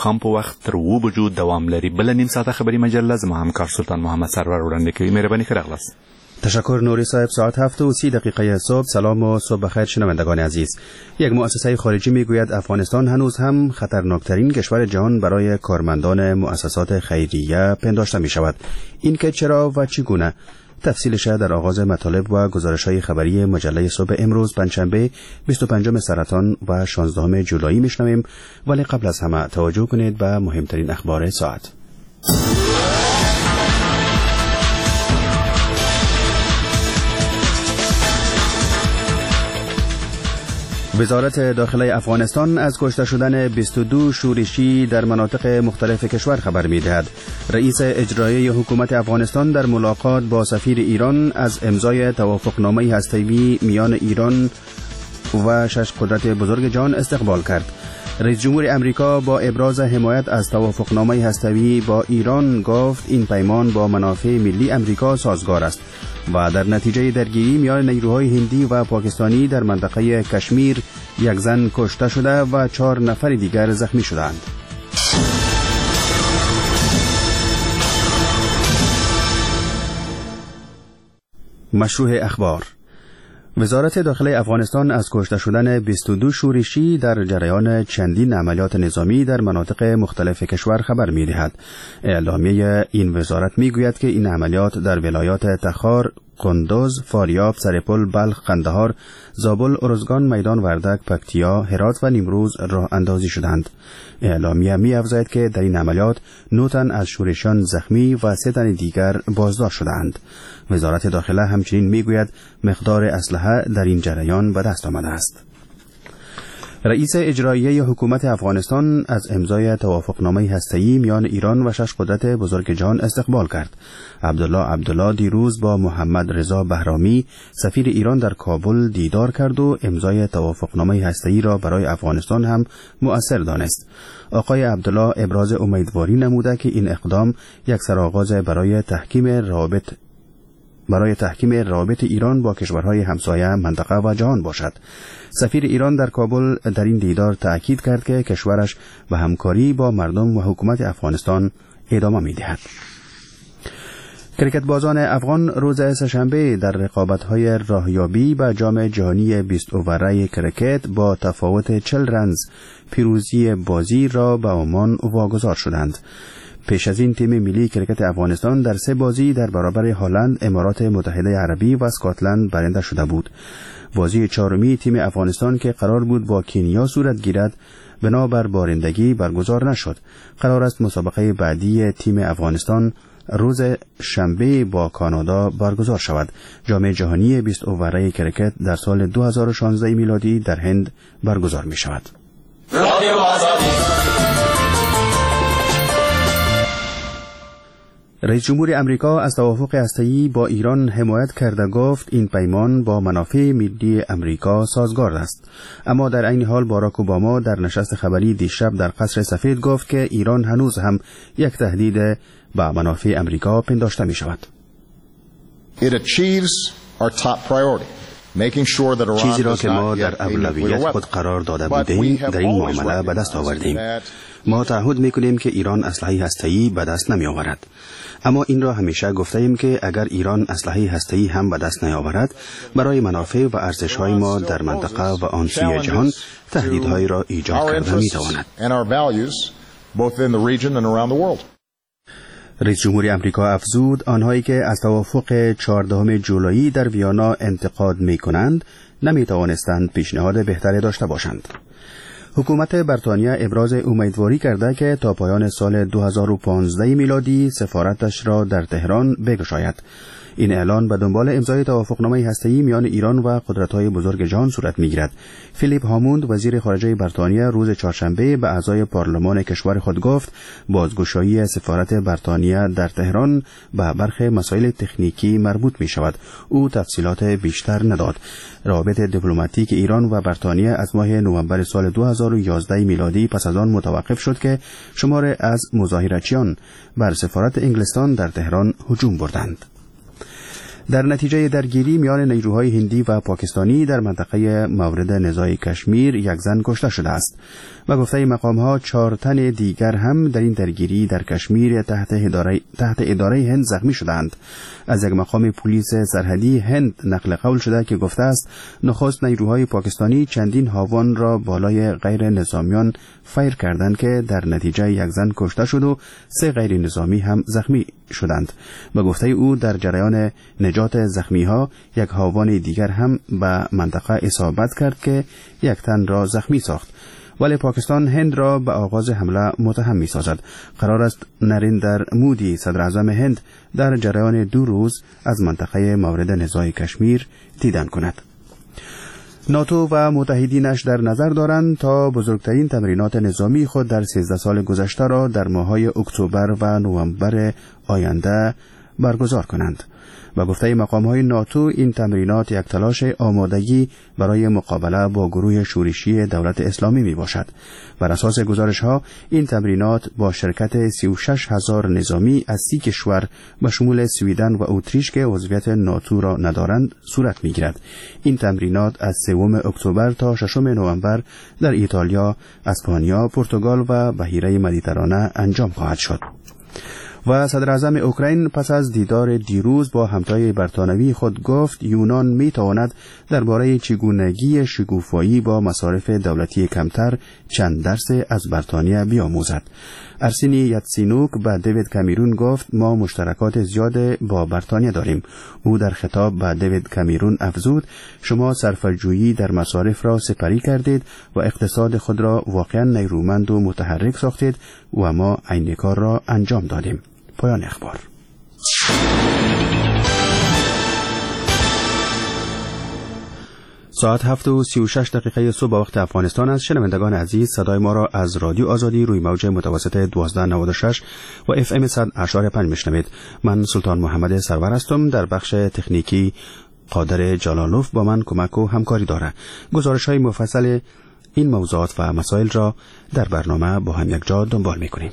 خام په وخت تر و بجو دوام لري. بل نیم ساعت خبری مجله زما همکار سلطان محمد سرور وړاندې کوي. مهرباني خلاص. تشکر نوری صاحب. ساعت 7:30 صبح. سلام و صبح بخیر شنوندگان عزیز. یک مؤسسه خارجی میگوید افغانستان هنوز هم خطرناکترین کشور جهان برای کارمندان مؤسسات خیریه پنداشته می شود. این که چرا و چگونه؟ تفصیلش در آغاز مطالب و گزارش‌های خبری مجله صبح امروز پنجشنبه 25 سرطان و 16 جولای میشنویم، ولی قبل از همه توجه کنید به مهمترین اخبار ساعت. وزارت داخله افغانستان از کشته شدن 22 شورشی در مناطق مختلف کشور خبر می‌دهد. رئیس اجرایی حکومت افغانستان در ملاقات با سفیر ایران از امضای توافقنامه هسته‌ای میان ایران و 6 قدرت بزرگ جهان استقبال کرد. رئیس جمهور امریکا با ابراز حمایت از توافقنامه هسته‌ای با ایران گفت این پیمان با منافع ملی امریکا سازگار است و در نتیجه درگیری میان نیروهای هندی و پاکستانی در منطقه کشمیر یک زن کشته شده و 4 نفر دیگر زخمی شدند. مشروع اخبار. وزارت داخله افغانستان از کشته شدن 22 شورشی در جریان چندین عملیات نظامی در مناطق مختلف کشور خبر می‌دهد. اعلامیه این وزارت می‌گوید که این عملیات در ولایات تخار، قندوز، فاریاب، سرپل، بلخ، قندهار، زابل، ارزگان، میدان وردک، پکتیا، هرات و نیمروز راه اندازی شدند. اعلامیه می‌افزاید که در این عملیات 9 تن از شورشیان زخمی و 3 تن دیگر بازداشت شدند. وزارت داخله همچنین می‌گوید مقدار اسلحه در این جریان به دست آمده است. رئیس اجرایی حکومت افغانستان از امضای توافقنامه هسته‌ای میان ایران و 6 قدرت بزرگ جهان استقبال کرد. عبدالله دیروز با محمد رضا بهرامی سفیر ایران در کابل دیدار کرد و امضای توافقنامه هسته‌ای را برای افغانستان هم مؤثر دانست. آقای عبدالله ابراز امیدواری نموده که این اقدام یک سرآغاز برای تحکیم روابط ایران با کشورهای همسایه منطقه و جهان باشد. سفیر ایران در کابل در این دیدار تأکید کرد که کشورش به همکاری با مردم و حکومت افغانستان ادامه می‌دهد. کریکت افغان روز سه‌شنبه در رقابت‌های راهیابی به جام جهانی 20 اووره کریکت با تفاوت 40 رنز پیروزی بازی را به عمان واگذار شدند. پیش از این تیم ملی کریکت افغانستان در 3 بازی در برابر هلند، امارات متحده عربی و اسکاتلند برنده شده بود. بازی 4می تیم افغانستان که قرار بود با کنیا صورت گیرد بنابر بارندگی برگزار نشد. قرار است مسابقه بعدی تیم افغانستان روز شنبه با کانادا برگزار شود. جام جهانی 20 اووره کریکت در سال 2016 میلادی در هند برگزار می شود. رئیس جمهور امریکا از توافق هسته‌ای با ایران حمایت کرده گفت این پیمان با منافع ملی امریکا سازگار است. اما در عین حال باراک اوباما در نشست خبری دیشب در قصر سفید گفت که ایران هنوز هم یک تهدید به منافع امریکا پنداشته می شود. چیزی را که ما در اولویت خود قرار داده بودیم در این معامله به دست آوردیم. ما تعهد میکنیم که ایران اسلحه هسته‌ای به دست نمی آورد. اما این را همیشه گفته ایم که اگر ایران اسلحه هسته‌ای هم به دست نیاورد برای منافع و ارزش‌های ما در منطقه و آن سوی جهان تهدیدهایی را ایجاد کرده میتواند. رئیس جمهور امریکا افزود آنهایی که از توافق 14 جولای در ویانا انتقاد میکنند نمیتوانستند پیشنهاد بهتری داشته باشند. حکومت بریتانیا ابراز امیدواری کرده که تا پایان سال 2015 میلادی سفارتش را در تهران بگشاید. این اعلان به دنبال امضای توافقنامه هسته‌ای میان ایران و قدرت‌های بزرگ جهان صورت می‌گیرد. فیلیپ هاموند وزیر خارجه بریتانیا روز چهارشنبه به اعضای پارلمان کشور خود گفت بازگشایی سفارت بریتانیا در تهران به برخی مسائل تکنیکی مربوط می‌شود. او تفصیلات بیشتر نداد. روابط دیپلماتیک ایران و بریتانیا از ماه نوامبر سال 2011 میلادی پس از آن متوقف شد که شماری از مظاهرچیان بر سفارت انگلستان در تهران هجوم بردند. در نتیجه درگیری میان نیروهای هندی و پاکستانی در منطقه مورد نزاع کشمیر یک زن کشته شده است و گفته مقام‌ها 4 تن دیگر هم در این درگیری در کشمیر تحت اداره هند زخمی شدند. از یک مقام پلیس سرحدی هند نقل قول شده که گفته است نخست نیروهای پاکستانی چندین هاوان را بالای غیر نظامیان فایر کردند که در نتیجه یک زن کشته شد و 3 غیر نظامی هم زخمی شدند. به گفته او در جریان نجات زخمی‌ها یک هاوان دیگر هم به منطقه اصابت کرد که یک تن را زخمی ساخت. ولی پاکستان هند را به آغاز حمله متهم می‌سازد. قرار است نریندر مودی صدر اعظم هند در جریان 2 روز از منطقه مورد نزاع کشمیر دیدن کند. ناتو و متحدینش در نظر دارند تا بزرگترین تمرینات نظامی خود در 13 سال گذشته را در ماه‌های اکتبر و نوامبر آینده برگزار کنند. و گفته مقام‌های ناتو این تمرینات یک تلاش آمادگی برای مقابله با گروه شورشی دولت اسلامی می باشد. بر اساس گزارش‌ها این تمرینات با شرکت 36,000 نظامی از 30 کشور به شمول سویدن و اتریش که عضویت ناتو را ندارند صورت می‌گیرد. این تمرینات از 3 اکتبر تا 6 نوامبر در ایتالیا، اسپانیا، پرتغال و بحیره مدیترانه انجام خواهد شد. و صدر اعظم اوکراین پس از دیدار دیروز با همتای برتانوی خود گفت یونان می تواند درباره چگونگی شکوفایی با مصارف دولتی کمتر چند درس از بریتانیا بیاموزد. ارسینی یاتسینوک به دیوید کامرون گفت ما مشترکات زیاد با بریتانیا داریم. او در خطاب به دیوید کامرون افزود شما صرفه‌جویی در مصارف را سپری کردید و اقتصاد خود را واقعا نیرومند و متحرک ساختید و ما عین کار را انجام دادیم. پایان اخبار. ساعت 7:36 صبح وقت افغانستان است. شنوندگان عزیز، صدای ما را از رادیو آزادی روی موج متوسط 1296 و FM 100.5 میشنوید. من سلطان محمد سرور هستم. در بخش تکنیکی قادر جلالوف با من کمک و همکاری دارد. گزارش‌های مفصل این موضوعات و مسائل را در برنامه با هم یک جا دنبال می‌کنیم.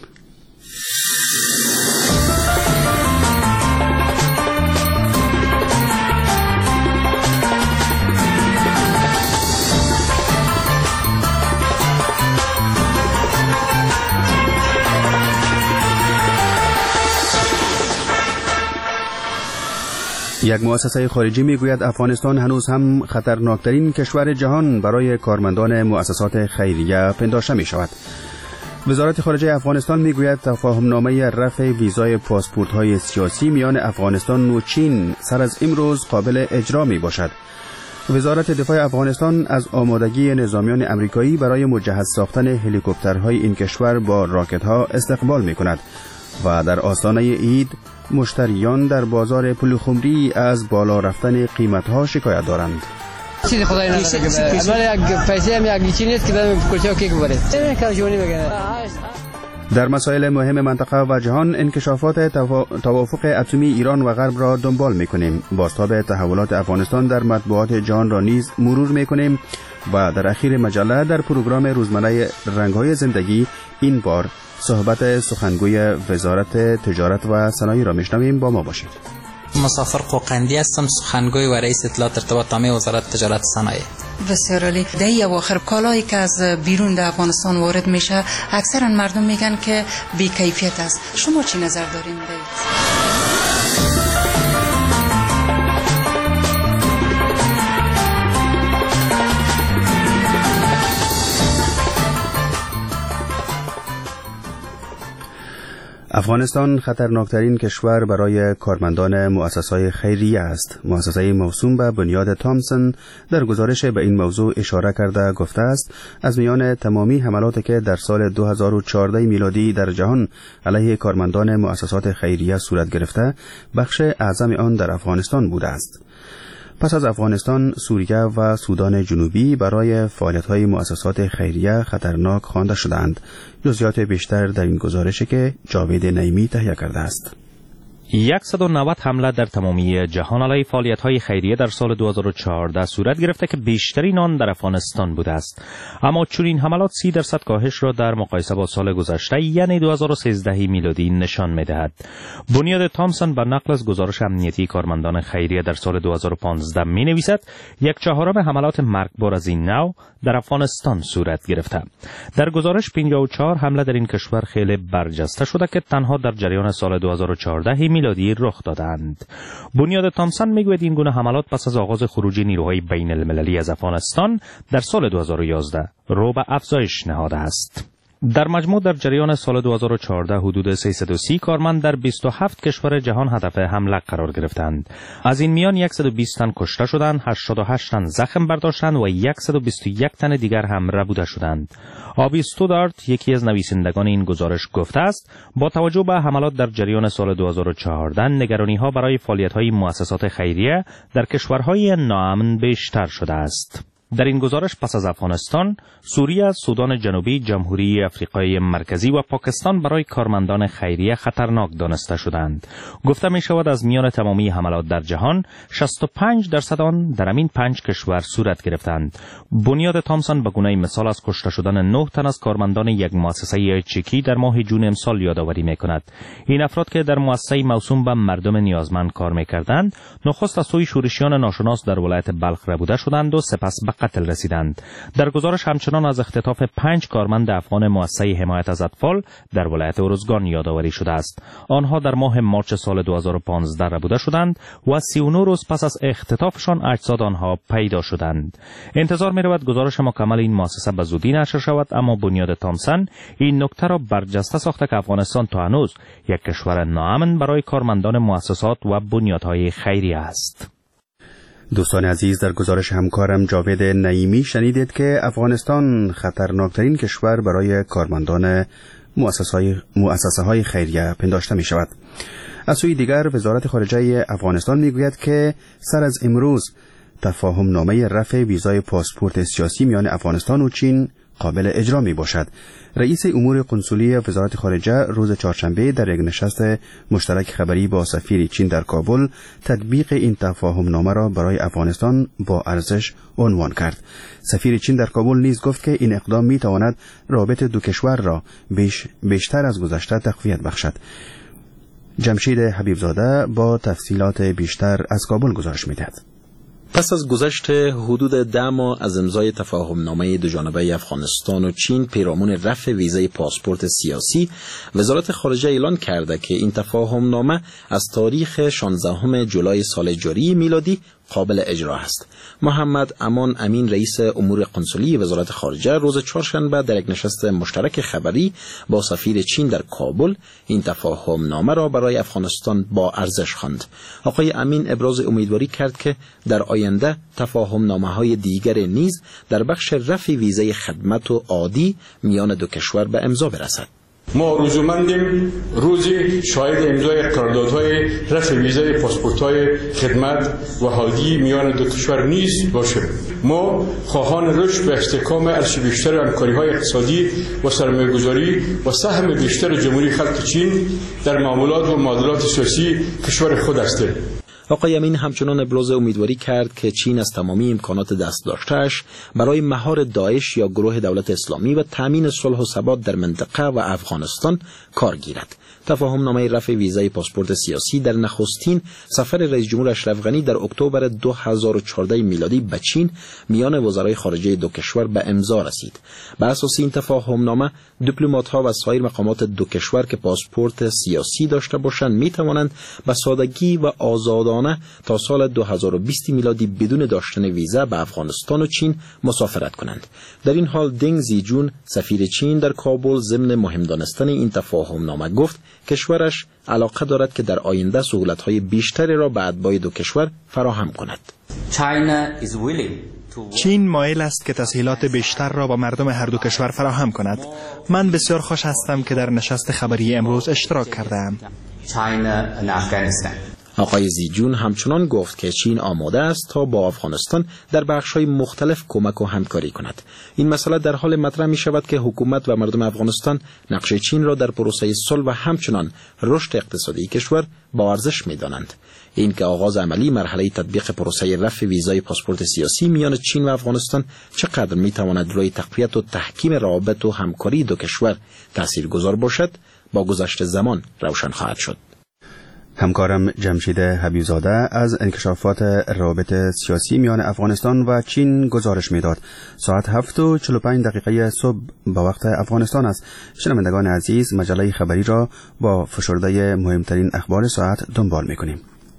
یک مؤسسه خارجی میگوید افغانستان هنوز هم خطرناکترین کشور جهان برای کارمندان مؤسسات خیریه پنداشته می شود. وزارت خارجه افغانستان میگوید تفاهمنامه رفع ویزای پاسپورت‌های سیاسی میان افغانستان و چین سر از امروز قابل اجرا می باشد. وزارت دفاع افغانستان از آمادگی نظامیان امریکایی برای مجهز ساختن هلیکوپترهای این کشور با راکت‌ها استقبال می‌کند و در آستانه عید مشتریان در بازار پلخمری از بالا رفتن قیمت‌ها شکایت دارند. چیزی خدای نداره. یک پیسه هم یک لیچی نیست که بدم کلچه و کیک ببره. در مسائل مهم منطقه و جهان انکشافات توافق اتمی ایران و غرب را دنبال می‌کنیم. بازتاب تحولات افغانستان در مطبوعات جهان را نیز مرور می‌کنیم و در اخیر مجله در پروگرام روزمره رنگ‌های زندگی این بار صحبت سخنگوی وزارت تجارت و صنایع را میشنویم. با ما باشید. مسافر قوقندی هستم، سخنگوی و رئیس اطلاعات ارتباط عامه وزارت تجارت و صنایع. بسیار عالی. در اواخر کالایی که از بیرون در افغانستان وارد میشه اکثرا مردم میگن که بی کیفیت است. شما چی نظر دارین افغانستان خطرناکترین کشور برای کارمندان مؤسسات خیریه است. مؤسسه موسوم به بنیاد تامسون در گزارش به این موضوع اشاره کرده گفته است از میان تمامی حملاتی که در سال 2014 میلادی در جهان علیه کارمندان مؤسسات خیریه صورت گرفته، بخش اعظم آن در افغانستان بوده است. پس از افغانستان، سوریه و سودان جنوبی برای فعالیت‌های مؤسسات خیریه خطرناک خوانده شدند. جزئیات بیشتر در این گزارشی که جاوید نعیمی تهیه کرده است. 190 حمله در تمامی جهان علیه فعالیت‌های خیریه در سال 2014 صورت گرفته که بیشترین آن در افغانستان بوده است. اما چنین حملات 30% کاهش را در مقایسه با سال گذشته یعنی 2013 میلادی نشان می‌دهد. بنیاد تامسون با نقل از گزارش امنیتی کارمندان خیریه در سال 2015 می‌نویسد 1/4 حملات مرگبار از این نوع در افغانستان صورت گرفته. در گزارش 54 حمله در این کشور خیلی برجسته شده که تنها در جریان سال 2014 میلادی رخ دادند. بنیاد تامسون میگوید این گونه حملات پس از آغاز خروج نیروهای بین المللی از افغانستان در سال 2011 رو به افزایش نهاده است. در مجموع در جریان سال 2014 حدود 330 کارمند در 27 کشور جهان هدف حمله قرار گرفتند. از این میان 120 تن کشته شدند، 88 تن زخم برداشتند و 121 تن دیگر هم ربوده شدند. آبی استودارت، یکی از نویسندگان این گزارش، گفته است با توجه به حملات در جریان سال 2014 نگرانی‌ها برای فعالیت‌های مؤسسات خیریه در کشورهای ناامن بیشتر شده است. در این گزارش پس از افغانستان، سوریه، سودان جنوبی، جمهوری افریقای مرکزی و پاکستان برای کارمندان خیریه خطرناک دانسته شدند. گفته می شود از میان تمامی حملات در جهان 65% آن در همین 5 کشور صورت گرفتند. بنیاد تامسون به گونه مثال از کشته شدن 9 تن از کارمندان یک مؤسسه چکی در ماه جون امسال یادآوری می کند. این افراد که در مؤسسه موسوم به مردم نیازمند کار می کردند، نخست از سوی شورشیان ناشناس در ولایت بلخ ربوده شدند و سپس به قتل رسیدند. در گزارش همچنان از اختطاف 5 کارمند افغان مؤسسه حمایت از اطفال در ولایت ارزگان یادآوری شده است. آنها در ماه مارچ سال 2015 ربوده شدند و 39 روز پس از اختطافشان اجساد آنها پیدا شدند. انتظار می‌رود گزارش مکمل این مؤسسه به زودی نشر شود، اما بنیاد تامسون این نکته را برجسته ساخته که افغانستان تا هنوز یک کشور ناامن برای کارمندان مؤسسات و بنیادهای خیریه است. دوستان عزیز، در گزارش همکارم جاوید نعیمی شنیدید که افغانستان خطرناکترین کشور برای کارمندان مؤسسه های خیریه پنداشته می شود. از سوی دیگر وزارت خارجه افغانستان می گوید که سر از امروز تفاهم نامه رفع ویزای پاسپورت سیاسی میان افغانستان و چین قابل اجرا می باشد. رئیس امور قنصلی وزارت خارجه روز چهارشنبه در یک نشست مشترک خبری با سفیر چین در کابل تطبیق این تفاهم نامه را برای افغانستان با ارزش عنوان کرد. سفیر چین در کابل نیز گفت که این اقدام می تواند رابط دو کشور را بیشتر از گذشته تقویت بخشد. جمشید حبیبزاده با تفصیلات بیشتر از کابل گزارش می دهد. پس از گذشت حدود 10 ماه از امضای تفاهم نامه دوجانبه افغانستان و چین پیرامون رفع ویزای پاسپورت سیاسی، وزارت خارجه اعلان کرده که این تفاهم نامه از تاریخ 16 جولای سال جاری میلادی قابل اجرا است. محمد امان امین، رئیس امور قنصلی وزارت خارجه، روز چهارشنبه در یک نشست مشترک خبری با سفیر چین در کابل این تفاهم نامه را برای افغانستان با ارزش خواند. آقای امین ابراز امیدواری کرد که در آینده تفاهم نامه های دیگر نیز در بخش رفع ویزای خدمت و عادی میان دو کشور به امضا برسد. ما روزمندیم روزی شاهد امضای قراردادهای رفع ویزای پاسپورت‌های خدمت و عادی میان دو کشور نیز باشیم. ما خواهان رشد و استحکام ارزش بیشتر همکاری‌های اقتصادی و سرمایه‌گذاری و سهم بیشتر جمهوری خلق چین در معاملات و معادلات سیاسی کشور خود هستیم. آقای امین همچنان ابراز امیدواری کرد که چین از تمامی امکانات دست داشته‌اش برای مهار داعش یا گروه دولت اسلامی و تامین صلح و ثبات در منطقه و افغانستان کار گیرد. تفاهم نامه رفع ویزای پاسپورت سیاسی در نخستین سفر رئیس جمهور اشرف غنی در اکتبر 2014 میلادی به چین میان وزرای خارجه دو کشور به امضا رسید. بر اساس این تفاهم نامه دیپلمات‌ها و سایر مقامات دو کشور که پاسپورت سیاسی داشته باشند می توانند به سادگی و آزادانه تا سال 2020 میلادی بدون داشتن ویزا به افغانستان و چین مسافرت کنند. در این حال دنگ زیجون، سفیر چین در کابل، ضمن مهم دانستن این تفاهم نامه گفت کشورش علاقه دارد که در آینده سهولت‌های بیشتری را به اتباع دو کشور فراهم کند. چین مایل است که تسهیلات بیشتر را با مردم هر دو کشور فراهم کند. من بسیار خوش هستم که در نشست خبری امروز اشتراک کردم. آقای زیجون همچنان گفت که چین آماده است تا با افغانستان در بخش‌های مختلف کمک و همکاری کند. این مسئله در حال مطرح می شود که حکومت و مردم افغانستان نقش چین را در پروسه صلح و همچنان رشد اقتصادی کشور با ارزش می دانند. این که آغاز عملی مرحله تطبیق پروسه رفع ویزای پاسپورت سیاسی میان چین و افغانستان چقدر می تواند روی تقویت و تحکیم روابط و همکاری دو کشور تاثیرگذار باشد با گذشت زمان روشن خواهد شد. همکارم جمشید حبیبزاده از انکشافات روابط سیاسی میان افغانستان و چین گزارش میداد. ساعت 7:45 صبح به وقت افغانستان است. شنوندگان عزیز، مجله خبری را با فشرده مهمترین اخبار ساعت دنبال میکنیم.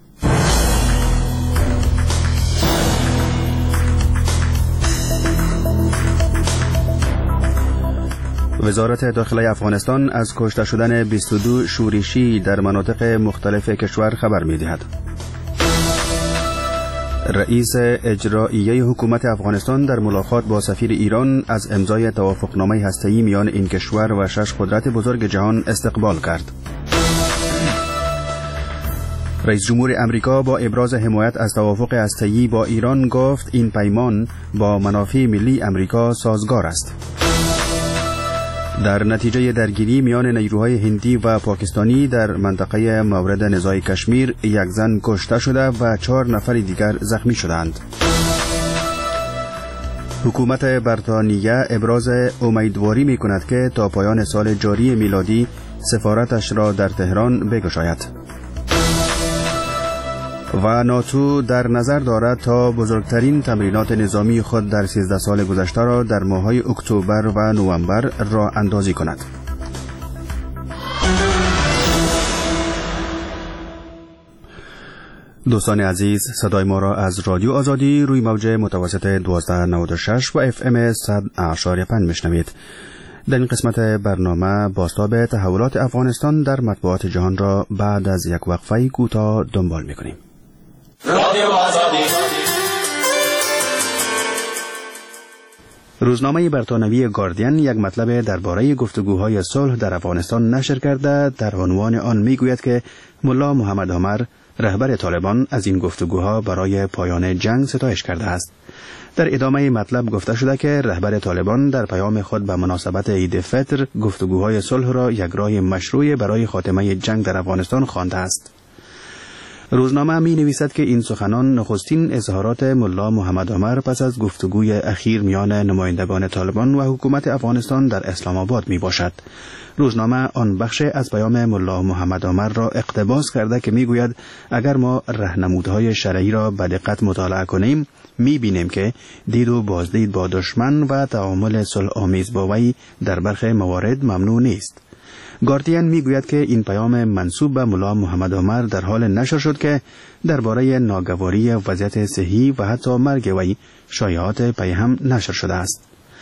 وزارت داخلی افغانستان از کشته شدن 22 شورشی در مناطق مختلف کشور خبر می‌دهد. رئیس اجرایی حکومت افغانستان در ملاقات با سفیر ایران از امضای توافقنامه هسته‌ای میان این کشور و 6 قدرت بزرگ جهان استقبال کرد. رئیس جمهور امریکا با ابراز حمایت از توافق هسته‌ای با ایران گفت این پیمان با منافع ملی امریکا سازگار است. در نتیجه درگیری میان نیروهای هندی و پاکستانی در منطقه مورد نزاع کشمیر، یک زن کشته شده و 4 نفر دیگر زخمی شدند. حکومت بریتانیا ابراز امیدواری می کند که تا پایان سال جاری میلادی سفارتش را در تهران بگشاید. و ناتو در نظر دارد تا بزرگترین تمرینات نظامی خود در 13 سال گذشته را در ماه‌های اکتبر و نوامبر راه اندازی کند. دوستان عزیز، صدای ما را از رادیو آزادی روی موج متوسط 1296 و FM 100.5 میشنوید. در این قسمت برنامه بازتاب تحولات افغانستان در مطبوعات جهان را بعد از یک وقفه کوتاه دنبال می‌کنیم. رادیو آزادی. روزنامه بریتانوی گاردین یک مطلب درباره گفتگوهای صلح در افغانستان نشر کرده. در عنوان آن میگوید که ملا محمد عمر، رهبر طالبان، از این گفتگوها برای پایان جنگ ستایش کرده است. در ادامه مطلب گفته شده که رهبر طالبان در پیام خود به مناسبت عید فطر گفتگوهای صلح را یک راه مشروع برای خاتمه جنگ در افغانستان خوانده است. روزنامه می نویسد که این سخنان نخستین اظهارات ملا محمد عمر پس از گفتگوی اخیر میان نمایندگان طالبان و حکومت افغانستان در اسلام آباد می باشد. روزنامه آن بخش از پیام ملا محمد عمر را اقتباس کرده که می گوید اگر ما راهنمودهای شرعی را به دقت مطالعه کنیم می بینیم که دید و بازدید با دشمن و تعامل صلح آمیز با وی در برخی موارد ممنوع نیست. گاردین میگوید که این پیام منسوب به ملا محمد عمر در حال نشر شد که درباره ناگواری وضعیت صحی و حتی مرگ وی شایعات پی هم نشر شده است.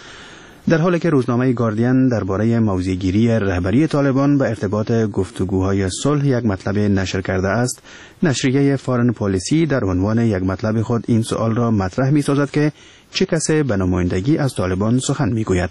در حالی که روزنامه گاردین درباره موضع‌گیری رهبری طالبان به ارتباط گفتگوهای صلح یک مطلب نشر کرده است، نشریه فارن پالیسی در عنوان یک مطلب خود این سوال را مطرح می‌سازد که چه کسی به نمایندگی از طالبان سخن می‌گوید.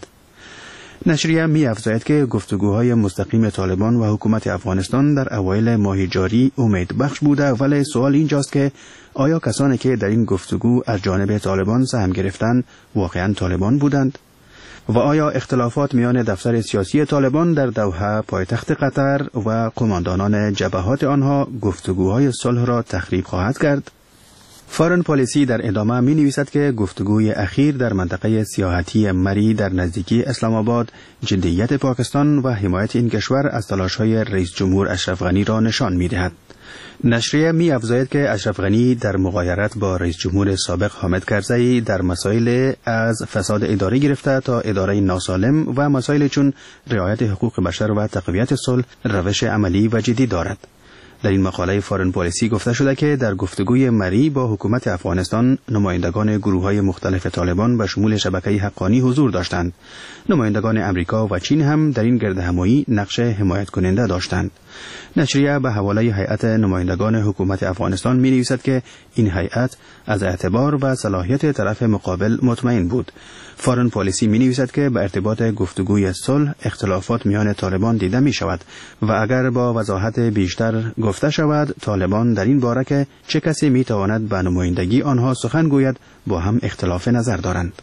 نشریه می‌افزاید که گفتگوهای مستقیم طالبان و حکومت افغانستان در اوایل ماه جاری امید بخش بوده، ولی سوال اینجاست که آیا کسانی که در این گفتگو از جانب طالبان سهم گرفتند واقعاً طالبان بودند؟ و آیا اختلافات میان دفتر سیاسی طالبان در دوحه پایتخت قطر و قماندانان جبهات آنها گفتگوهای صلح را تخریب خواهد کرد؟ فارن پالیسی در ادامه می نویسد که گفتگوی اخیر در منطقه سیاحتی مری در نزدیکی اسلام آباد جدیت پاکستان و حمایت این کشور از تلاش‌های رئیس جمهور اشرف غنی را نشان می دهد. نشریه می افزاید که اشرف غنی در مغایرت با رئیس جمهور سابق حامد کرزی در مسائل از فساد اداری گرفته تا اداره ناسالم و مسائل چون رعایت حقوق بشر و تقویت صلح روش عملی و جدی دارد. در این مقاله فارن پالیسی گفته شده که در گفتگوی مری با حکومت افغانستان نمایندگان گروه‌های مختلف طالبان به شمول شبکه حقانی حضور داشتند. نمایندگان امریکا و چین هم در این گردهمایی نقش حمایت کننده داشتند. نشریه به حواله هیئت نمایندگان حکومت افغانستان می‌نویسد که این هیئت از اعتبار و صلاحیت طرف مقابل مطمئن بود. فارن پالیسی می‌نویسد که به ارتباط گفتگوی صلح اختلافات میان طالبان دیده می‌شود و اگر با وضاحت بیشتر گفته شود طالبان در این باره که چه کسی می تواند به نمایندگی آنها سخن گوید با هم اختلاف نظر دارند.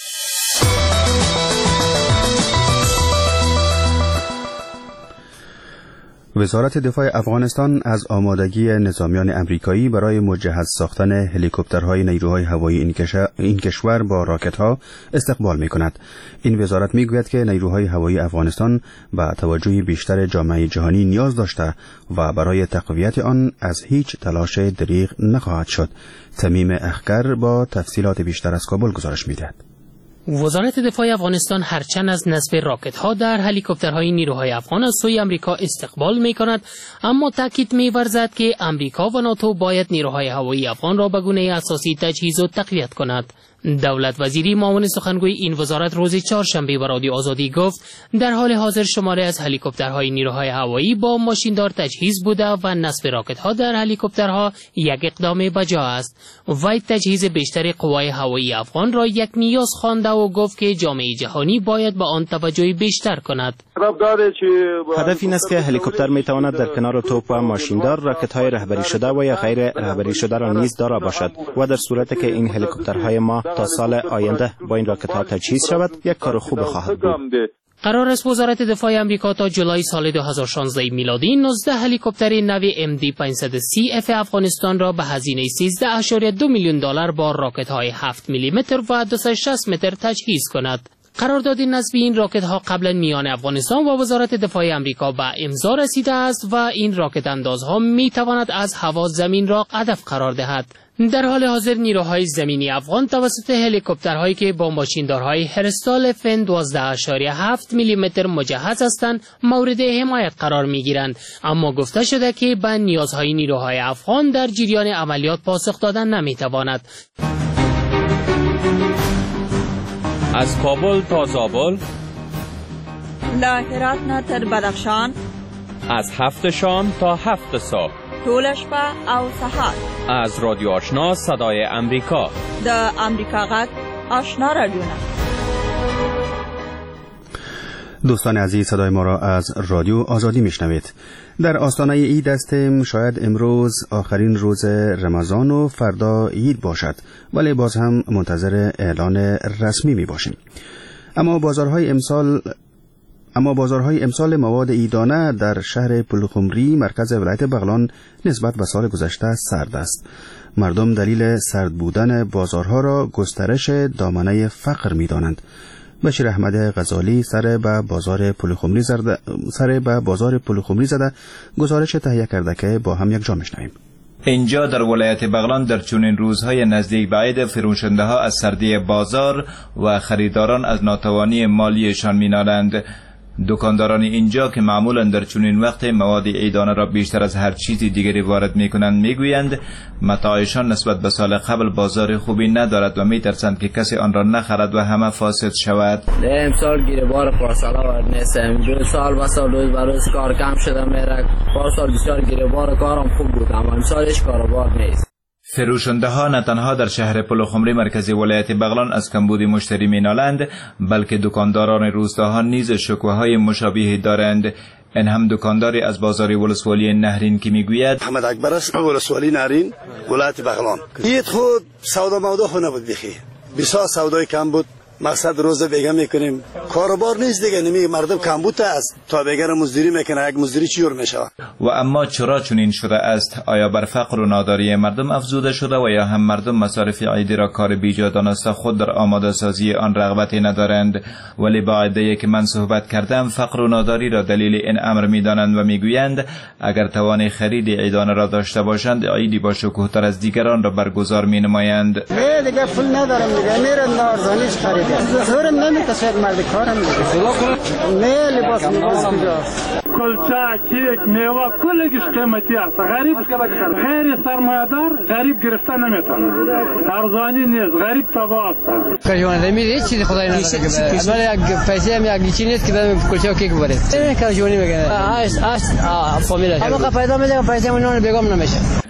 وزارت دفاع افغانستان از آمادگی نظامیان امریکایی برای مجهز ساختن هلیکوپترهای نیروهای هوایی این کشور با راکت‌ها استقبال می‌کند. این وزارت می‌گوید که نیروهای هوایی افغانستان با توجه بیشتر جامعه جهانی نیاز داشته و برای تقویت آن از هیچ تلاش دریغ نخواهد شد. تمیم اخگر با تفصیلات بیشتر از کابل گزارش می‌دهد. وزارت دفاع افغانستان هرچند از نصب راکت‌ها در هلیکوپترهای نیروهای افغان از سوی امریکا استقبال می‌کند، اما تاکید می‌ورزد که امریکا و ناتو باید نیروهای هوایی افغان را به گونه اساسی تجهیز و تقویت کند. دولت وزیری معاون سخنگوی این وزارت روز چهارشنبه به رادیو آزادی گفت در حال حاضر شماره از هلیکوپترهای نیروهای هوایی با ماشیندار تجهیز بوده و نصب راکت‌ها در هلیکوپترها یک اقدام بجا است. وی تجهیز بیشتر قوای هوایی افغان را یک نیاز خوانده و گفت که جامعه جهانی باید به آن توجه بیشتر کند. هدف این است که هلیکوپتر میتواند در کنار توپ و ماشیندار راکت‌های رهبری شده و یا غیر رهبری شده را نیز دارا باشد و در صورتی که این هلیکوپترهای ما تا سال آینده با این راکت‌ها تجهیز شود یک کار خوب خواهد بود. قرار است وزارت دفاع آمریکا تا جولای سال 2016 میلادی 19 هلیکوپتر نوی MD-530F افغانستان را به هزینه 13.2 میلیون دلار با راکت‌های 7 میلیمتر و 260 متر تجهیز کند. قرارداد نصب این راکت‌ها قبلا میان افغانستان و وزارت دفاع آمریکا به امضا رسیده است و این راکت اندازها میتواند از هوا زمین را هدف قرار دهد. در حال حاضر نیروهای زمینی افغان توسط هلیکوپترهایی که با ماشیندارهای هرستال فن 12.7 میلیمتر مجهز هستند مورد حمایت قرار میگیرند، اما گفته شده که به نیازهای نیروهای افغان در جریان عملیات پاسخ دادن نمیتواند. از کابل تا زابل، له هرات نه تر بدخشان، از 7 شام تا 7 صبح، ټول شپه او سهار، از رادیو آشنا صدای امریکا، د امریکا غږ آشنا رادیو. دوستان عزیز، صدای ما را از رادیو آزادی میشنوید. در آستانه عید هستیم. شاید امروز آخرین روز رمضان و فردا عید باشد، ولی باز هم منتظر اعلان رسمی می باشیم. اما بازارهای امسال مواد عیدانه در شهر پلخمری مرکز ولایت بغلان نسبت به سال گذشته سرد است. مردم دلیل سرد بودن بازارها را گسترش دامنه فقر می دانند. بشیر احمد غزالی سر به بازار پلخمری زده گزارش تهیه کرده که با هم یک جا میشنویم. اینجا در ولایت بغلان در چنین روزهای نزدیک به عید فروشنده ها از سردی بازار و خریداران از ناتوانی مالیشان مینالند. دکانداران اینجا که معمولا در چنین وقت مواد عیدانه را بیشتر از هر چیز دیگری وارد میکنند میگویند متاعشان نسبت به سال قبل بازار خوبی ندارد و میترسند که کسی آن را نخرد و همه فاسد شود. امسال گیربار پارسالا وارد نیستم. دو سال و سال روز بر روز کار کم شده میره. پارسال بسیار گیربار کارم خوب بود، اما امسال هیچ کاروبار نیست. فروشنده ها نه تنها در شهر پلخمری مرکزی ولایت بغلان از کمبود مشتری مینالند، بلکه دکانداران روستاها نیز شکوه‌های مشابهی دارند. این هم دکانداری از بازار ولسوالی نهرین که میگوید محمد اکبر است، ولسوالی نهرین ولایت بغلان. عید خود سودا مودا خو نبود، بسیار سودای کم بود. مقصد روزه بیگه میکنیم، کاروبار نیست دیگه، نمی مردم کمبود است تا بیگه را مزدوری میکنه، یک مزدوری چیور میشه. و اما چرا چنین شده است؟ آیا بر فقر و ناداری مردم افزوده شده و یا هم مردم مصارف عیدی را کار بیجا دانسته خود در آماده سازی آن رغبتی ندارند؟ ولی با عده‌ای که من صحبت کردم فقر و ناداری را دلیل این امر میدانند و میگویند اگر توان خرید عیدانه را داشته باشند عیدی با شکوه‌تر از دیگران را برگزار مینمایند. دیگه پول ندارم دیگه، میرم نارزانیش خرید. زورم نمیکشه، مرد کارم نه لباس کجاست. کلچه، کیک، میوه کلگیش قیمتی است. غیر سرمایه‌دار غریب گرفتن نمیتونه. ارزانی نیست، غریب تباه است. کارجوان نمیده چیزی خدای نمیده. ولی یک پیسه هم یک لیچی نیست که بریم کلچه و کیک ببریم. کارجوانی میگه. فامیل. اما پیدا میده پیسه اون بیگم نمیشه.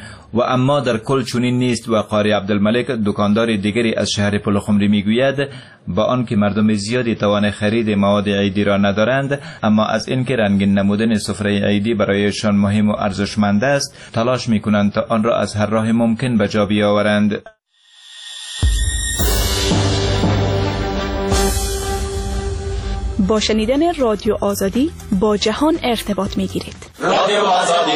و اما در کل چنین نیست و قاری عبدالملک دکاندار دیگری از شهر پلخمری میگوید با آنکه مردم زیادی توان خرید مواد عیدی را ندارند، اما از اینکه رنگین نمودن سفره عیدی برایشان مهم و ارزشمند است تلاش میکنند تا آن را از هر راه ممکن به جا بیاورند. با شنیدن رادیو آزادی با جهان ارتباط میگیرید. رادیو آزادی.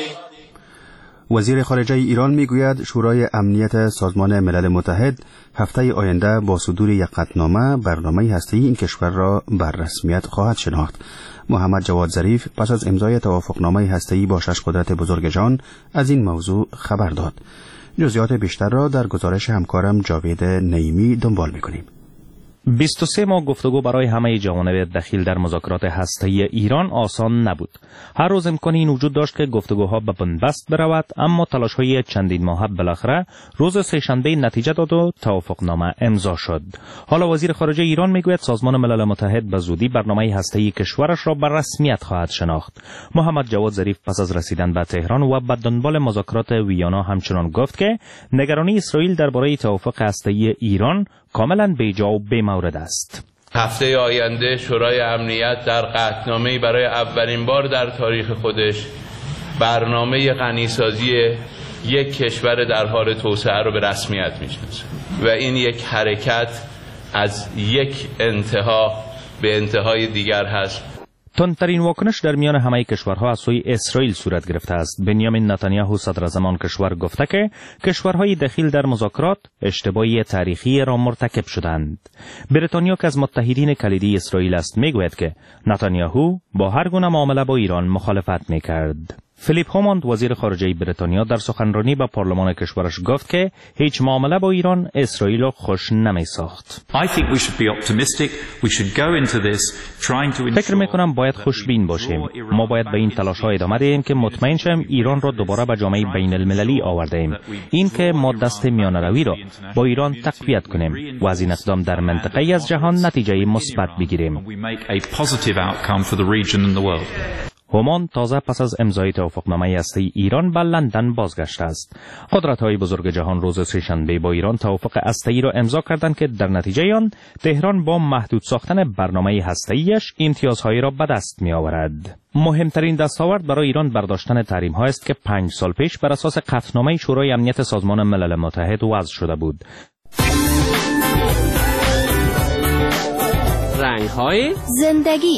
وزیر خارجه ایران میگوید شورای امنیت سازمان ملل متحد هفته آینده با صدور یک قطعنامه برنامه هسته‌ای این کشور را بر رسمیت خواهد شناخت. محمد جواد ظریف پس از امضای توافقنامه هسته‌ای با 6 قدرت بزرگ جهان از این موضوع خبر داد. جزئیات بیشتر را در گزارش همکارم جاوید نعیمی دنبال می‌کنیم. 23 ماه گفتگو برای همه جوانب دخیل در مذاکرات هسته‌ای ایران آسان نبود. هر روز امکان این وجود داشت که گفتگوها به بنبست برود، اما تلاش‌های چندین ماهه بالاخره روز سه‌شنبه نتیجه داد و توافقنامه امضا شد. حالا وزیر خارجه ایران میگوید سازمان ملل متحد به زودی برنامه هسته‌ای کشورش را به رسمیت خواهد شناخت. محمد جواد ظریف پس از رسیدن به تهران و به دنبال مذاکرات ویانا همچنان گفت که نگرانی اسرائیل درباره توافق هسته‌ای ایران کاملا بیجا و بی‌مورد است. هفته آینده شورای امنیت در قطعنامه‌ای برای اولین بار در تاریخ خودش برنامه غنیسازی یک کشور در حال توسعه رو به رسمیت میشناسه و این یک حرکت از یک انتها به انتهای دیگر هست. تندترین واکنش در میان همه کشورها از سوی اسرائیل صورت گرفته است. بنیامین نتانیاهو صدراعظم آن کشور گفته که کشورهای دخیل در مذاکرات اشتباهی تاریخی را مرتکب شدند. بریتانیا که از متحدین کلیدی اسرائیل است میگوید که نتانیاهو با هر گونه معامله با ایران مخالفت میکرد. فیلیپ هاموند وزیر خارجه بریتانیا در سخنرانی با پارلمان کشورش گفت که هیچ معامله با ایران اسرائیل را خوش نمی ساخت. فکر میکنم باید خوشبین باشیم. ما باید به این تلاش‌ها ادامه دهیم که مطمئن شویم ایران را دوباره به جامعه بین المللی آورده ایم. این که ما دست میانه‌روی را با ایران تقویت کنیم و از این اقدام در منطقه‌ای از جهان نتیجه مثبت بگیریم. همان تازه پس از امضای توافقنامه هسته‌ای ایران به لندن بازگشته است. قدرت‌های بزرگ جهان روز سه‌شنبه با ایران توافق هسته‌ای را امضا کردند که در نتیجه آن تهران با محدود ساختن برنامه هسته‌ایش امتیازهایی را به دست می‌آورد. مهمترین دستاورد برای ایران برداشتن تحریم‌ها است که 5 سال پیش بر اساس قطعنامه شورای امنیت سازمان ملل متحد وضع شده بود. رنگ‌های زندگی.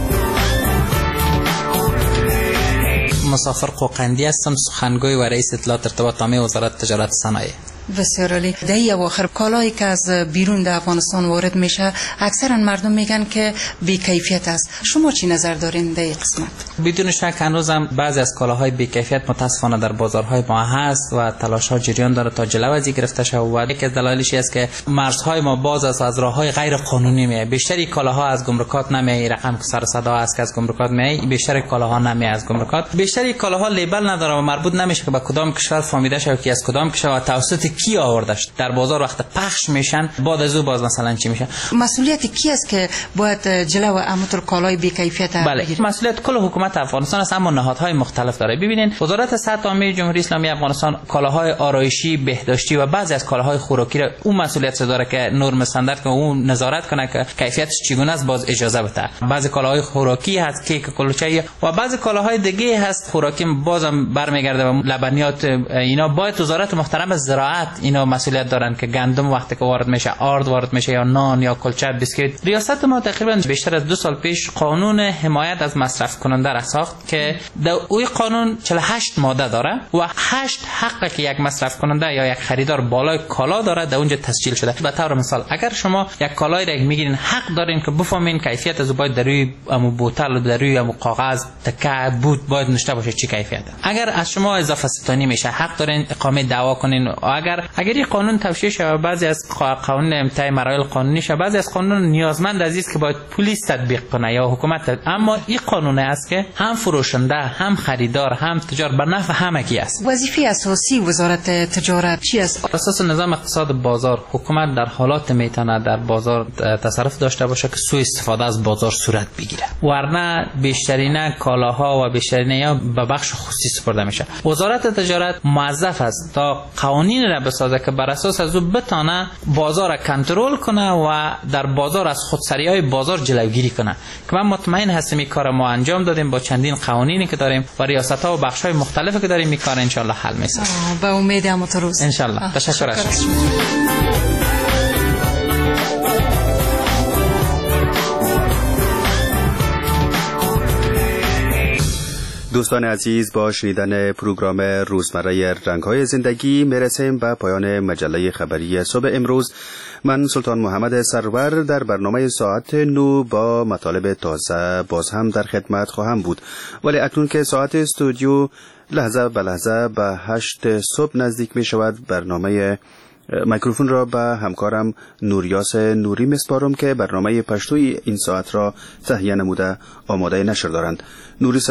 مسافر قوقندی هستم، سخنگوی و رئیس اطلاعات ارتباط عامه وزارت تجارت صنایع. بسیار عالی. در اواخر کالایی که از بیرون در افغانستان وارد میشه اکثرا مردم میگن که بی کیفیت است. شما چی نظر دارین در این قسمت؟ بدون شک هنوزم بعضی از کالاهای بی کیفیت متاسفانه در بازارهای ما هست و تلاش‌ها جریان داره تا جلو از این گرفته شود و یکی از دلایلش است که مرزهای ما باز است، از راههای غیر قانونی میاد. بیشتری کالاها از گمرکات نمیاد. رقم که سر صدا است که از گمرکات میاد، بیشتر کالاها نمیاد از گمرکات. بیشتری کالاها لیبل نداره و مربوط نمیشه که به کدام کشور فهمیده شود که از کدام کشور و توسط کی آوردش. در بازار وقت پخش میشن بعد از او باز مثلا چی میشه؟ مسئولیت کی است که باید جلو امطور کالای بی کیفیت بگیره؟ مسئولیت کل حکومت افغانستان است، اما نهادهای مختلف داره. ببینید وزارت صحت عامه جمهوری اسلامی افغانستان کالاهای آرایشی، بهداشتی و بعضی از کالاهای خوراکی را اون مسئولیت داره که نرم استاندارد که اون نظارت کنه که کیفیتش چگونه است، باز اجازه بده. بعضی کالاهای خوراکی هست کیک کلوچه و بعضی کالاهای دیگه هست خوراکی بازم برمیگرده و لبنیات. اینا باید وزارت محترم زراعت اینا مسئولیت دارن که گندم وقتی که وارد میشه، آرد وارد میشه یا نان یا کلچه بیسکویت. ریاست ما تقریبا بیشتر از 2 سال پیش قانون حمایت از مصرف کننده را ساخت که در اوی قانون 48 ماده داره و 8 حقی که یک مصرف کننده یا یک خریدار بالای کالا داره در اونجا تسجیل شده. به طور مثال اگر شما یک کالایی را میگیرین حق دارین که بفهمین کیفیت از باید در روی بوتل و در روی کاغذ تکه بود باید نوشته باشه چی کیفیته. اگر از شما اضافه ستانی میشه حق دارین اقامه دعوا کنین. اگر اگر این قانون توشیح شود، بعضی از قوانین امتای مراحل قانونی شود، بعضی از قانون نیازمند از است که باید پلیس تطبیق کنه یا حکومت اما این قانون است که هم فروشنده، هم خریدار، هم تجار به نفع همگی است. وظیفه اساسی وزارت تجارت چی است؟ اساس نظام اقتصاد بازار، حکومت در حالات میتونه در بازار تصرف داشته باشه که سوء استفاده از بازار صورت بگیره، ورنه بیشترین کالاها و بیشترین به بخش خصوصی سپرده میشه. وزارت تجارت موظف است تا قوانین را بسازه که بر اساس از او بتونه بازار را کنترل کنه و در بازار از خودسری‌های بازار جلوگیری کنه که من مطمئن هستم این کار ما انجام دادیم با چندین قوانینی که داریم و ریاست‌ها و بخش‌های مختلفی که داریم این کار ان شاء الله حل میشه. به امید امروز ان شاء الله. تشکر از شما. دوستان عزیز، با شنیدن پروگرام روزمره رنگ‌های زندگی میرسیم به پایان مجله خبری صبح امروز. من سلطان محمد سرور در برنامه ساعت 9 با مطالب تازه باز هم در خدمت خواهم بود، ولی اکنون که ساعت استودیو لحظه به لحظه به 8 صبح نزدیک می شود، برنامه میکروفون را به همکارم نوریاس نوری میسپارم که برنامه پشتوی این ساعت را تهیه نموده آماده نشر دارند. نوری